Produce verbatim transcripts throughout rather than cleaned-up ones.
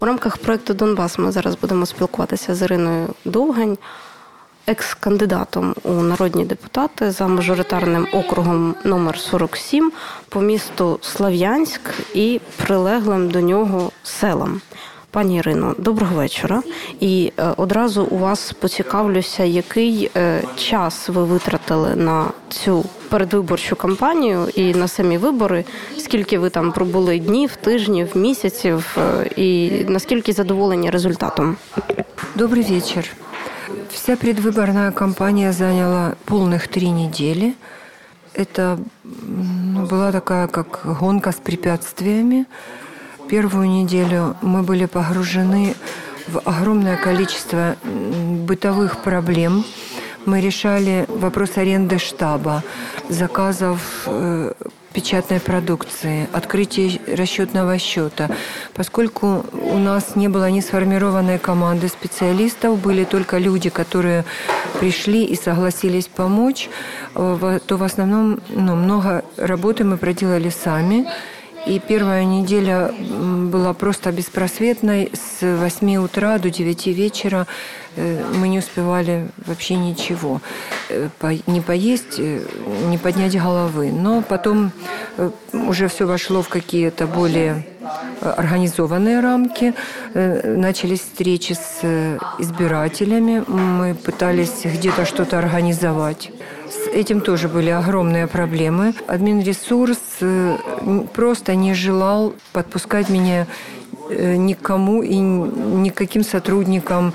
У рамках проєкту «Донбас» ми зараз будемо спілкуватися з Іриною Довгань, екс-кандидатом у народні депутати за мажоритарним округом номер сорок сім по місту Слов'янськ і прилеглим до нього селам. Пані Ірино, доброго вечора. І е, одразу у вас поцікавлюся, який е, час ви витратили на цю передвиборчу кампанію і на самі вибори, скільки ви там пробули днів, тижнів, місяців е, і наскільки задоволені результатом? Добрый вечер. Вся предвыборная кампания заняла полных три недели. Это ну, была такая, как гонка с препятствиями. Первую неделю мы были погружены в огромное количество бытовых проблем. Мы решали вопрос аренды штаба, заказов э, печатной продукции, открытия расчетного счета. Поскольку у нас не было не сформированной команды специалистов, были только люди, которые пришли и согласились помочь, то в основном ну, много работы мы проделали сами. И первая неделя была просто беспросветной. С восьми утра до девяти вечера мы не успевали вообще ничего. Не поесть, не поднять головы. Но потом уже все вошло в какие-то более организованные рамки. Начались встречи с избирателями. Мы пытались где-то что-то организовать. С этим тоже были огромные проблемы. Админресурс просто не желал подпускать меня никому и никаким сотрудникам.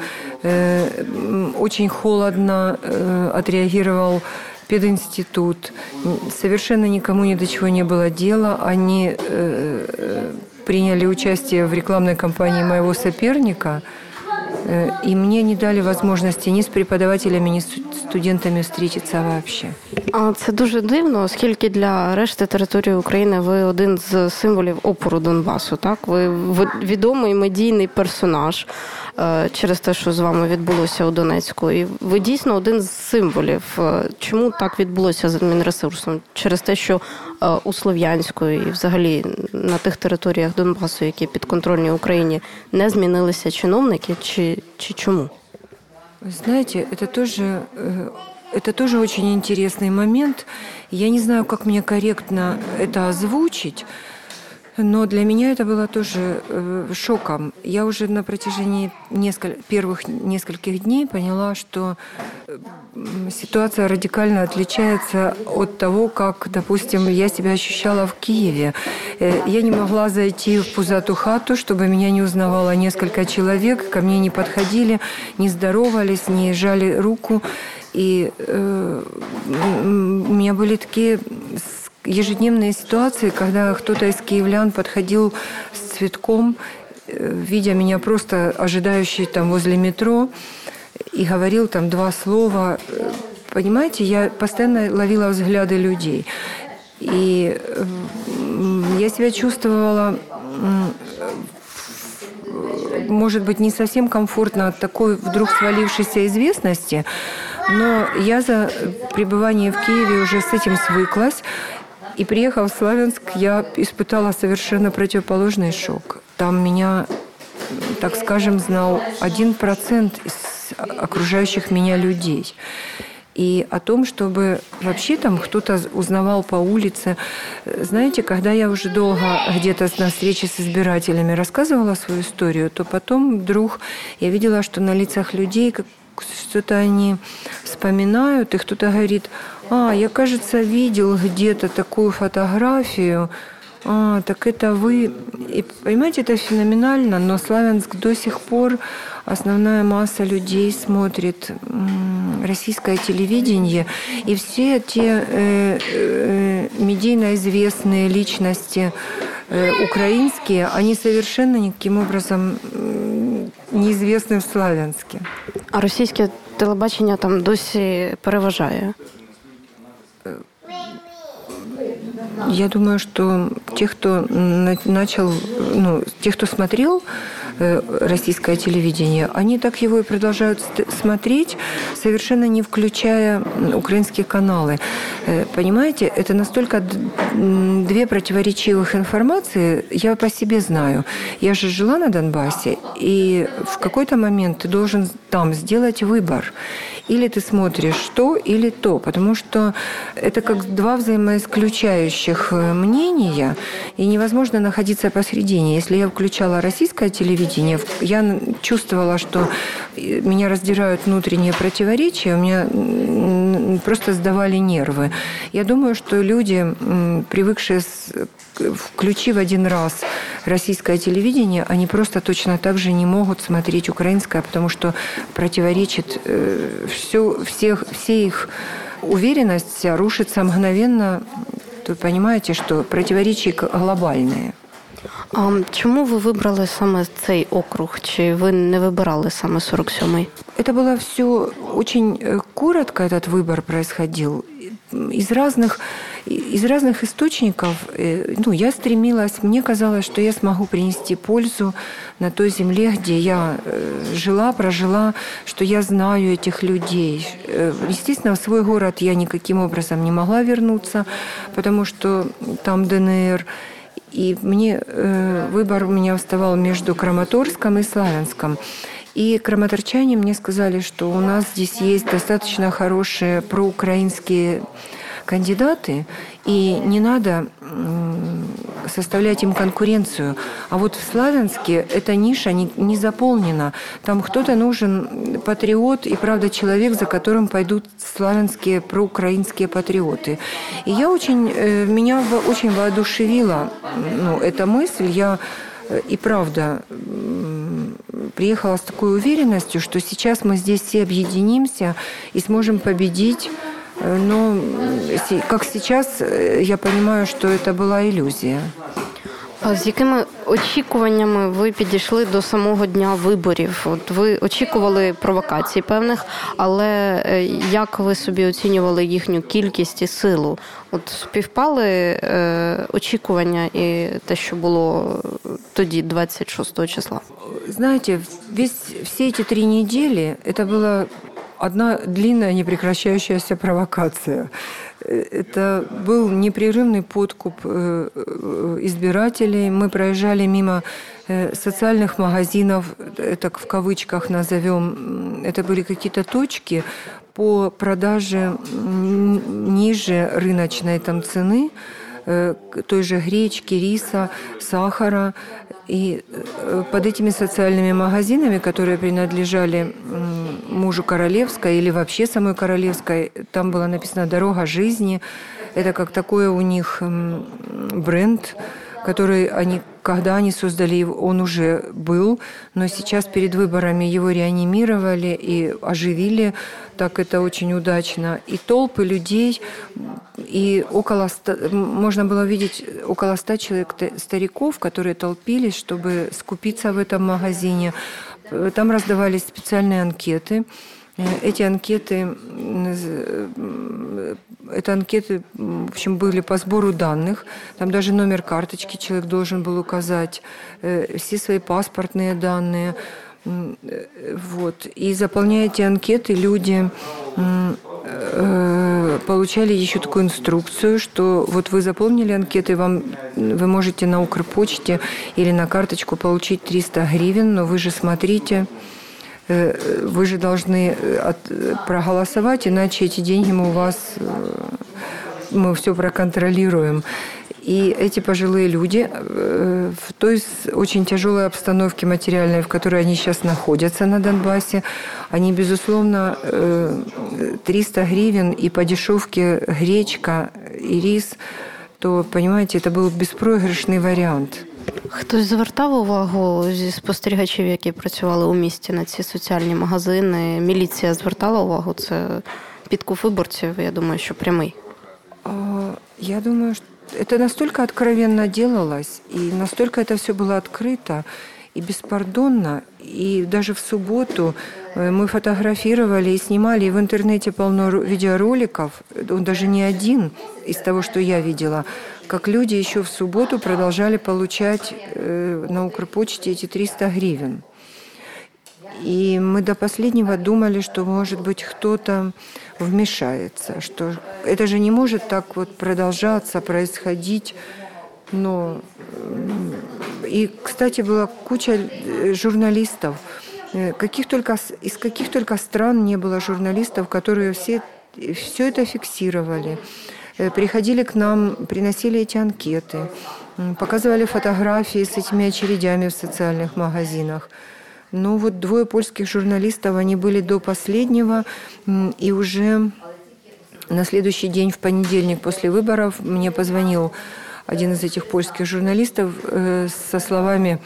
Очень холодно отреагировал пединститут. Совершенно никому ни до чего не было дела. Они приняли участие в рекламной кампании моего соперника. И мне не дали возможности ні з преподавателями, ні з студентами встретиться вообще. А це дуже дивно, оскільки для решти території України ви один з символів опору Донбасу, так? Ви відомий медійний персонаж через те, що з вами відбулося у Донецьку. І ви дійсно один з символів. Чому так відбулося з адмінресурсом? Через те, що у Слов'янську і взагалі на тих територіях Донбасу, які підконтрольні Україні, не змінилися чиновники, чи, чи чому? Вы знаете, это тоже, это тоже очень интересный момент. Я не знаю, как мне корректно это озвучить, но для меня это было тоже шоком. Я уже на протяжении несколь... первых нескольких дней поняла, что ситуация радикально отличается от того, как, допустим, я себя ощущала в Киеве. Я не могла зайти в пузатую хату, чтобы меня не узнавало несколько человек, ко мне не подходили, не здоровались, не жали руку. И э, у меня были такие ежедневные ситуации, когда кто-то из киевлян подходил с цветком, видя меня просто ожидающий там возле метро, и говорил там два слова. Понимаете, я постоянно ловила взгляды людей. И я себя чувствовала, может быть, не совсем комфортно от такой вдруг свалившейся известности, но я за пребывание в Киеве уже с этим свыклась. И приехав в Славянск, я испытала совершенно противоположный шок. Там меня, так скажем, знал один процент из окружающих меня людей. И о том, чтобы вообще там кто-то узнавал по улице. Знаете, когда я уже долго где-то на встрече с избирателями рассказывала свою историю, то потом вдруг я видела, что на лицах людей что-то они вспоминают, и кто-то говорит: «А, я, кажется, видел где-то такую фотографию. А, так это вы». И, понимаете, это феноменально, но Славянск до сих пор основная масса людей смотрит российское телевидение, и все те э, э, медийно известные личности э, украинские, они совершенно никаким образом э, неізвісні в Славянске. А російське телебачення там досі переважає? Я думаю, что те, кто начал, ну, те, кто смотрел российское телевидение, они так его и продолжают смотреть, совершенно не включая украинские каналы. Понимаете, это настолько две противоречивых информации, я по себе знаю. Я же жила на Донбассе, и в какой-то момент ты должен там сделать выбор. Или ты смотришь то, или то. Потому что это как два взаимоисключающих мнения, и невозможно находиться посредине. Если я включала российское телевидение, я чувствовала, что меня раздирают внутренние противоречия, у меня просто сдавали нервы. Я думаю, что люди, привыкшие, включив один раз российское телевидение, они просто точно так же не могут смотреть украинское, потому что противоречит все, всех, все их уверенность рушится мгновенно. Вы понимаете, что противоречия глобальные. А чому ви вибрали саме цей округ? Чи ви не вибирали саме сорок сьомий? Это было все очень коротко, этот выбор происходил. Из разных, из разных источников, ну, я стремилась, мне казалось, что я смогу принести пользу на той земле, где я жила, прожила, что я знаю этих людей. Естественно, в свой город я никаким образом не могла вернуться, потому что там ДНР. И мне выбор у меня вставал между Краматорском и Славянском. И краматорчане мне сказали, что у нас здесь есть достаточно хорошие проукраинские кандидаты, и не надо составлять им конкуренцию. А вот в Славянске эта ниша не, не заполнена. Там кто-то нужен патриот и, правда, человек, за которым пойдут славянские проукраинские патриоты. И я очень, меня очень воодушевила ну, эта мысль. Я и правда приехала с такой уверенностью, что сейчас мы здесь все объединимся и сможем победить. Но как сейчас, я понимаю, что это была иллюзия. А з якими очікуваннями ви підійшли до самого дня виборів? От ви очікували провокацій певних, але як ви собі оцінювали їхню кількість і силу? От співпали е, очікування і те, що було тоді, двадцять шостого числа? Знаете, весь, все эти три недели это была одна длинная непрекращающаяся провокация. Это был непрерывный подкуп избирателей. Мы проезжали мимо социальных магазинов, это в кавычках назовем. Это были какие-то точки по продаже ниже рыночной там цены той же гречки, риса, сахара. И под этими социальными магазинами, которые принадлежали мужу Королевской или вообще самой Королевской, там было написано «Дорога жизни». Это как такой у них бренд, который они, когда они создали его, он уже был, но сейчас перед выборами его реанимировали и оживили. Так это очень удачно. И толпы людей, и около ста, можно было видеть около ста человек стариков, которые толпились, чтобы скупиться в этом магазине. Там раздавались специальные анкеты. Эти анкеты, это анкеты, в общем, были по сбору данных. Там даже номер карточки человек должен был указать, все свои паспортные данные. Вот. И заполняя эти анкеты, люди получали еще такую инструкцию, что вот вы заполнили анкеты, вам, вы можете на Укрпочте или на карточку получить триста гривен, но вы же смотрите, вы же должны от, проголосовать, иначе эти деньги мы у вас, мы все проконтролируем. И эти пожилые люди в той очень тяжелой обстановке материальной, в которой они сейчас находятся на Донбассе, они, безусловно, триста гривен и по дешевке гречка и рис, то, понимаете, это был беспроигрышный вариант. Хтось звертав увагу зі спостерігачів, які працювали у місті на ці соціальні магазини? Міліція звертала увагу? Це підкуп виборців, я думаю, що прямий. Я думаю, что это настолько откровенно делалось, и настолько это все было открыто, и беспардонно. И даже в субботу мы фотографировали и снимали, и в интернете полно видеороликов, он даже не один из того, что я видела, как люди еще в субботу продолжали получать на Укрпочте эти триста гривен. И мы до последнего думали, что, может быть, кто-то вмешается, что это же не может так вот продолжаться, происходить. Но и, кстати, была куча журналистов, каких только, из каких только стран не было журналистов, которые все, все это фиксировали. Приходили к нам, приносили эти анкеты, показывали фотографии с этими очередями в социальных магазинах. Но вот двое польских журналистов, они были до последнего, и уже на следующий день, в понедельник после выборов, мне позвонил один из этих польских журналистов э, со словами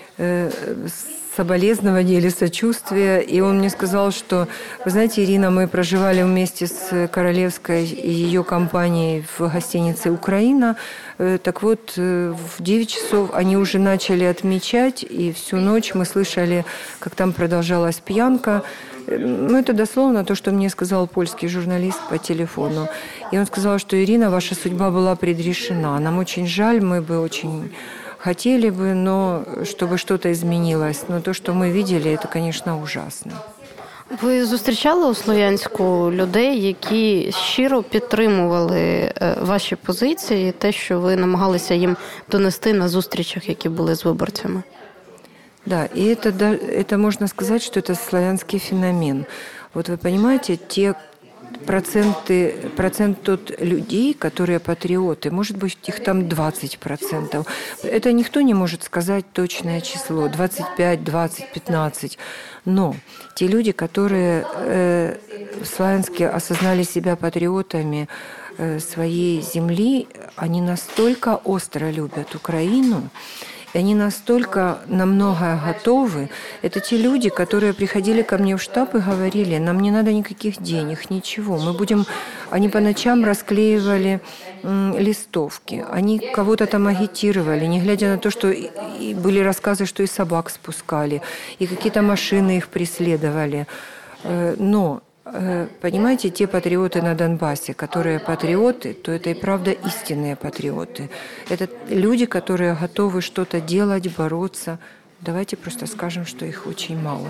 э, соболезнования или сочувствия, и он мне сказал, что, вы знаете, Ирина, мы проживали вместе с Королевской и ее компанией в гостинице «Украина», э, так вот, э, в девять часов они уже начали отмечать, и всю ночь мы слышали, как там продолжалась пьянка. Ну, это дословно то, что мне сказал польский журналист по телефону. И он сказал, что, Ирина, ваша судьба была предрешена. Нам очень жаль, мы бы очень хотели бы, но чтобы что-то изменилось. Но то, что мы видели, это, конечно, ужасно. Ви зустрічали у Слов'янську людей, які щиро підтримували ваші позиції, те, що ви намагалися їм донести на зустрічах, які були з виборцями? Да, и это, это можно сказать, что это славянский феномен. Вот вы понимаете, те проценты, процент тот людей, которые патриоты, может быть, их там двадцать процентов. Это никто не может сказать точное число, двадцать пять, двадцать, пятнадцать. Но те люди, которые э, в Славянске осознали себя патриотами э, своей земли, они настолько остро любят Украину, и они настолько на многое готовы. Это те люди, которые приходили ко мне в штаб и говорили, нам не надо никаких денег, ничего. Мы будем... Они по ночам расклеивали м, листовки, они кого-то там агитировали, не глядя на то, что и, и были рассказы, что и собак спускали, и какие-то машины их преследовали. Но... Понимаете, те патриоты на Донбассе, которые патриоты, то это и правда истинные патриоты. Это люди, которые готовы что-то делать, бороться. Давайте просто скажем, что их очень мало.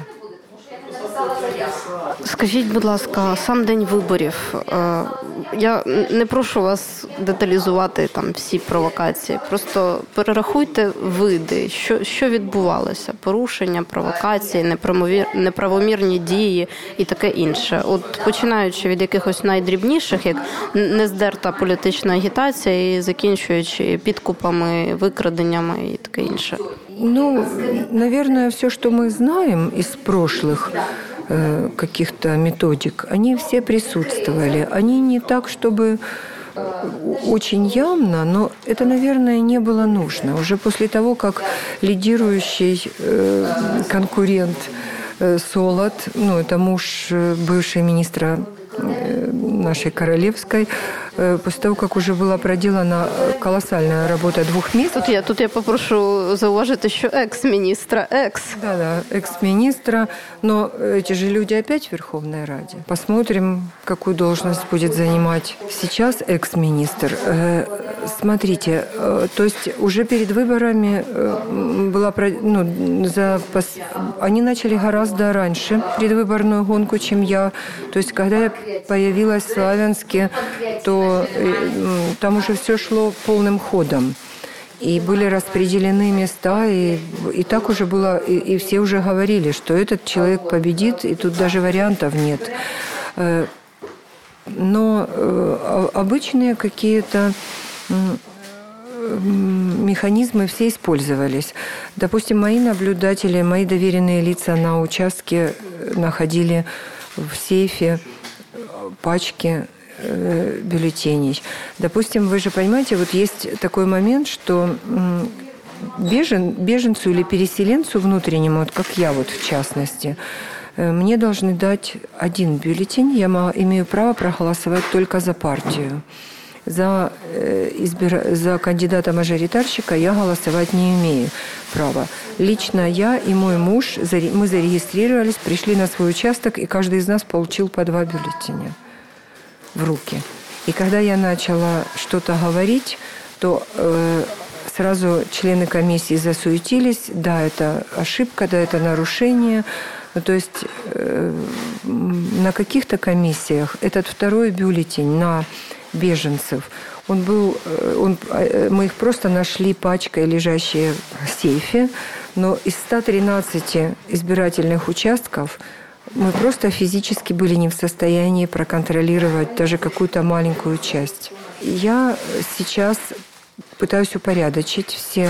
Скажіть, будь ласка, сам день виборів. Я не прошу вас деталізувати там всі провокації. Просто перерахуйте види, що, що відбувалося. Порушення, провокації, неправомірні дії і таке інше. От починаючи від якихось найдрібніших, як нездерта політична агітація, і закінчуючи підкупами, викраденнями і таке інше. Ну, наверное, все, что мы знаем из прошлых э, каких-то методик, они все присутствовали. Они не так, чтобы очень явно, но это, наверное, не было нужно. Уже после того, как лидирующий э, конкурент э, Солод, ну, это муж бывшего министра нашей Королевской, после того, как уже была проделана колоссальная работа двух месяцев. Тут я, тут я попрошу зауважити, що екс-міністра, екс. Да-да, экс-министра, но эти же люди опять в Верховной Раде. Посмотрим, какую должность будет занимать сейчас экс-министр. Смотрите, то есть уже перед выборами была, ну, за, они начали гораздо раньше предвыборную гонку, чем я. То есть когда я появилась в Славянске, то там уже все шло полным ходом. И были распределены места, и, и так уже было, и, и все уже говорили, что этот человек победит, и тут даже вариантов нет. Но обычные какие-то механизмы все использовались. Допустим, мои наблюдатели, мои доверенные лица на участке находили в сейфе пачки бюллетеней. Допустим, вы же понимаете, вот есть такой момент, что бежен, беженцу или переселенцу внутреннему, вот как я вот в частности, мне должны дать один бюллетень, я имею право проголосовать только за партию. За, э, избира... за кандидата-мажоритарщика я голосовать не имею права. Лично я и мой муж, мы зарегистрировались, пришли на свой участок, и каждый из нас получил по два бюллетеня в руки. И когда я начала что-то говорить, то э, сразу члены комиссии засуетились. Да, это ошибка, да, это нарушение. Ну, то есть э, на каких-то комиссиях этот второй бюллетень на беженцев, он был, он, мы их просто нашли пачкой, лежащие в сейфе, но из ста тринадцати избирательных участков мы просто физически были не в состоянии проконтролировать даже какую-то маленькую часть. Я сейчас пытаюсь упорядочить все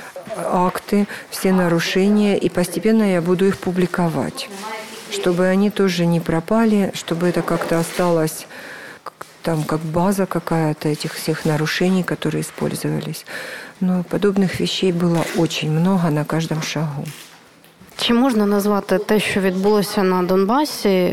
акты, все нарушения, и постепенно я буду их публиковать, чтобы они тоже не пропали, чтобы это как-то осталось там как база какая-то этих всех нарушений, которые использовались. Но подобних вещей було очень много на кожному шагу. Чи можна назвати те, що відбулося на Донбасі,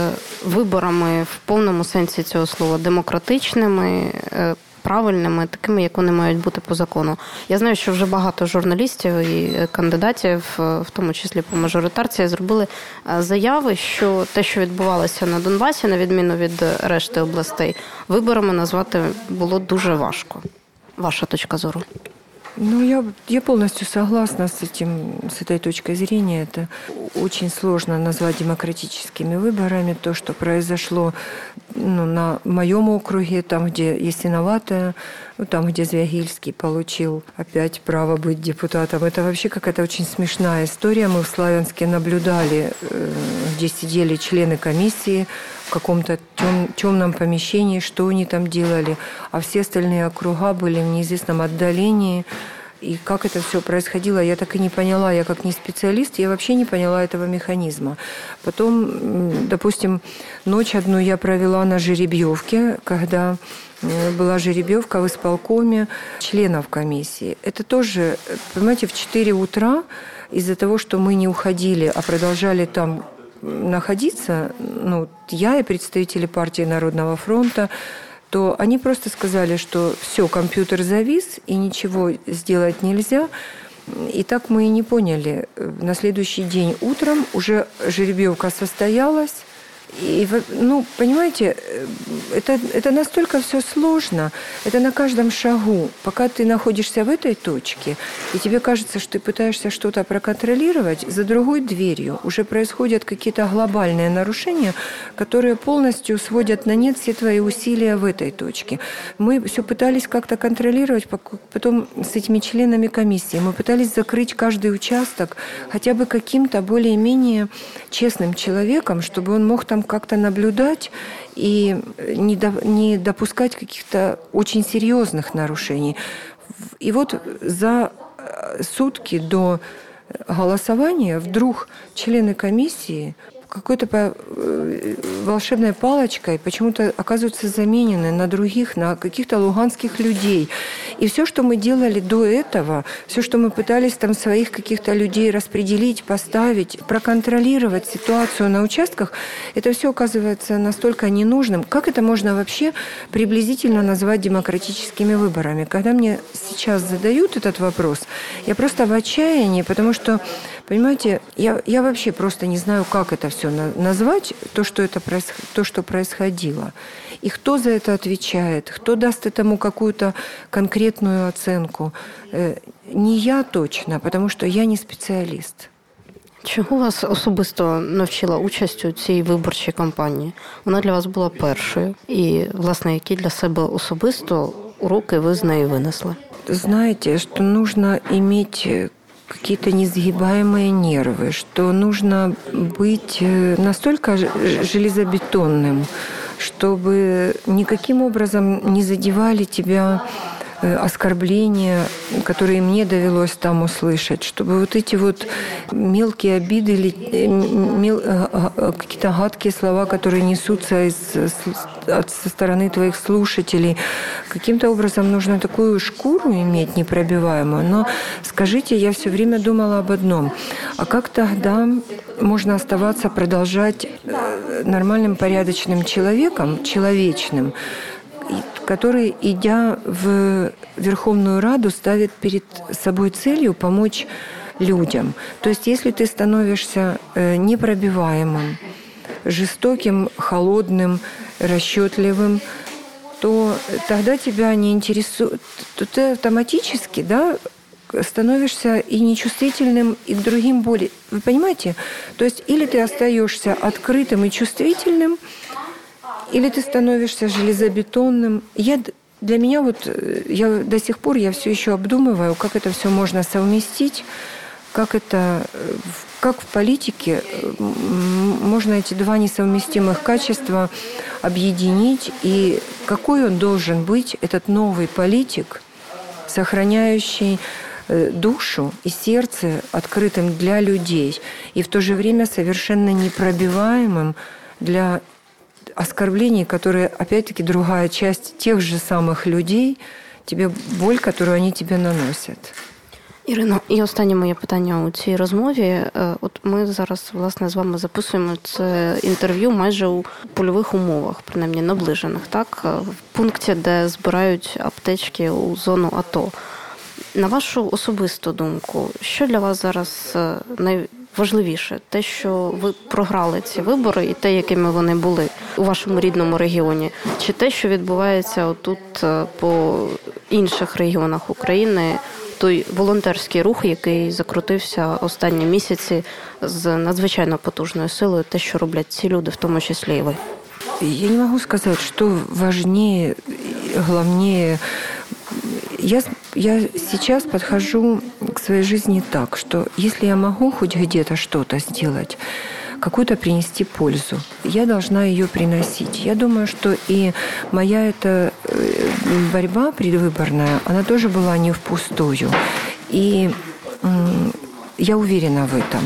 виборами в повному сенсі цього слова, демократичними, правильними, такими, як вони мають бути по закону? Я знаю, що вже багато журналістів і кандидатів, в тому числі по мажоритарці, зробили заяви, що те, що відбувалося на Донбасі, на відміну від решти областей, виборами назвати було дуже важко. Ваша точка зору? Ну, я, я полностью согласна с этим, с этой точкой зрения. Это очень сложно назвать демократическими выборами то, что произошло ну, на моем округе, там, где Ясиноватая, ну, там, где Звягильский получил опять право быть депутатом. Это вообще какая-то очень смешная история. Мы в Славянске наблюдали, где сидели члены комиссии в каком-то тем, темном помещении, что они там делали, а все остальные округа были в неизвестном отдалении. И как это все происходило, я так и не поняла. Я как не специалист, я вообще не поняла этого механизма. Потом, допустим, ночь одну я провела на жеребьевке, когда была жеребьевка в исполкоме членов комиссии. Это тоже, понимаете, в четыре утра из-за того, что мы не уходили, а продолжали там находиться, ну, я и представители партии Народного фронта, то они просто сказали, что все, компьютер завис, и ничего сделать нельзя. И так мы и не поняли. На следующий день утром уже жеребьевка состоялась. И, ну, понимаете, это, это настолько все сложно, это на каждом шагу. Пока ты находишься в этой точке, и тебе кажется, что ты пытаешься что-то проконтролировать, за другой дверью уже происходят какие-то глобальные нарушения, которые полностью сводят на нет все твои усилия в этой точке. Мы все пытались как-то контролировать, потом с этими членами комиссии. Мы пытались закрыть каждый участок хотя бы каким-то более-менее честным человеком, чтобы он мог там как-то наблюдать и не, до, не допускать каких-то очень серьезных нарушений. И вот за сутки до голосования вдруг члены комиссии какой-то волшебной палочкой почему-то оказываются заменены на других, на каких-то луганских людей. И все, что мы делали до этого, все, что мы пытались там своих каких-то людей распределить, поставить, проконтролировать ситуацию на участках, это все оказывается настолько ненужным. Как это можно вообще приблизительно назвать демократическими выборами? Когда мне сейчас задают этот вопрос, я просто в отчаянии, потому что, понимаете, я, я вообще просто не знаю, как это все назвать, то что, это, то, что происходило. И кто за это отвечает, кто даст этому какую-то конкретную оценку. Не я точно, потому что я не спеціаліст. Чого вас особисто навчила участь у цій виборчій кампанії? Вона для вас була першою. І, власне, які для себе особисто уроки ви з неї винесли? Знаете, что нужно иметь какие-то несгибаемые нервы, что нужно быть настолько железобетонным, чтобы никаким образом не задевали тебя оскорбления, которые мне довелось там услышать, чтобы вот эти вот мелкие обиды, мел, какие-то гадкие слова, которые несутся из, со стороны твоих слушателей, каким-то образом нужно такую шкуру иметь непробиваемую. Но скажите, я все время думала об одном. А как тогда можно оставаться, продолжать нормальным, порядочным человеком, человечным, который, идя в Верховную Раду, ставит перед собой целью помочь людям. То есть если ты становишься непробиваемым, жестоким, холодным, расчетливым, то тогда тебя не интересует, то ты автоматически, да, становишься и нечувствительным, и к другим более. Вы понимаете? То есть или ты остаешься открытым и чувствительным, или ты становишься железобетонным. Я, для меня вот, я до сих пор я все еще обдумываю, как это все можно совместить, как это, как в политике можно эти два несовместимых качества объединить, и какой он должен быть, этот новый политик, сохраняющий душу и сердце открытым для людей и в то же время совершенно непробиваемым для оскорблений, которые, опять-таки, другая часть тех же самых людей, тебе боль, которую они тебе наносять. Ірино, і останнє моє питання у цій розмові. От ми зараз, власне, з вами записуємо це інтерв'ю майже у польових умовах, принаймні наближених, так? В пункті, де збирають аптечки у зону АТО. На вашу особисту думку, що для вас зараз найважливіше? Те, що ви програли ці вибори і те, якими вони були у вашому рідному регіоні? Чи те, що відбувається отут по інших регіонах України, той волонтерський рух, який закрутився останні місяці з надзвичайно потужною силою, те, що роблять ці люди, в тому числі і ви? Я не могу сказать, что важнее, главнее. Я, я сейчас подхожу к своей жизни так, что если я могу хоть где-то что-то сделать, какую-то принести пользу, я должна ее приносить. Я думаю, что и моя эта борьба предвыборная, она тоже была не впустую. И я уверена в этом.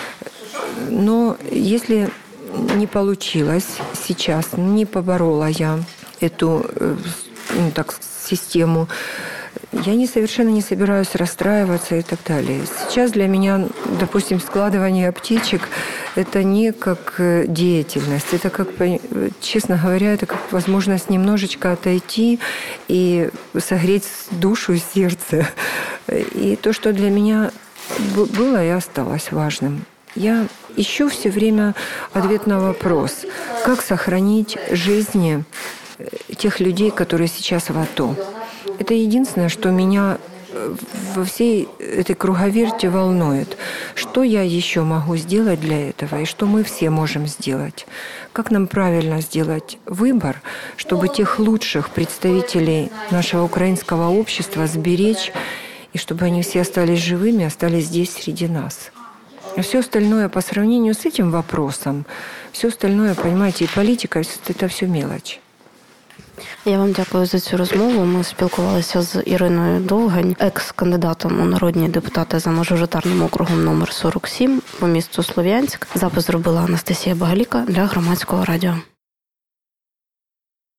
Но если не получилось сейчас, не поборола я эту, ну, так, систему, я не, совершенно не собираюсь расстраиваться и так далее. Сейчас для меня, допустим, складывание аптечек – это не как деятельность, это как, честно говоря, это как возможность немножечко отойти и согреть душу и сердце. И то, что для меня было и осталось важным. Я ищу все время ответ на вопрос, как сохранить жизни тех людей, которые сейчас в АТО. Это единственное, что меня во всей этой круговерти волнует. Что я еще могу сделать для этого, и что мы все можем сделать? Как нам правильно сделать выбор, чтобы тех лучших представителей нашего украинского общества сберечь, и чтобы они все остались живыми, остались здесь среди нас? А все остальное по сравнению с этим вопросом, все остальное, понимаете, и политика, это все мелочь. Я вам дякую за цю розмову. Ми спілкувалися з Іриною Довгань, екс-кандидатом у народні депутати за мажоритарним округом номер сорок сім по місту Слов'янськ. Запис зробила Анастасія Багаліка для Громадського радіо.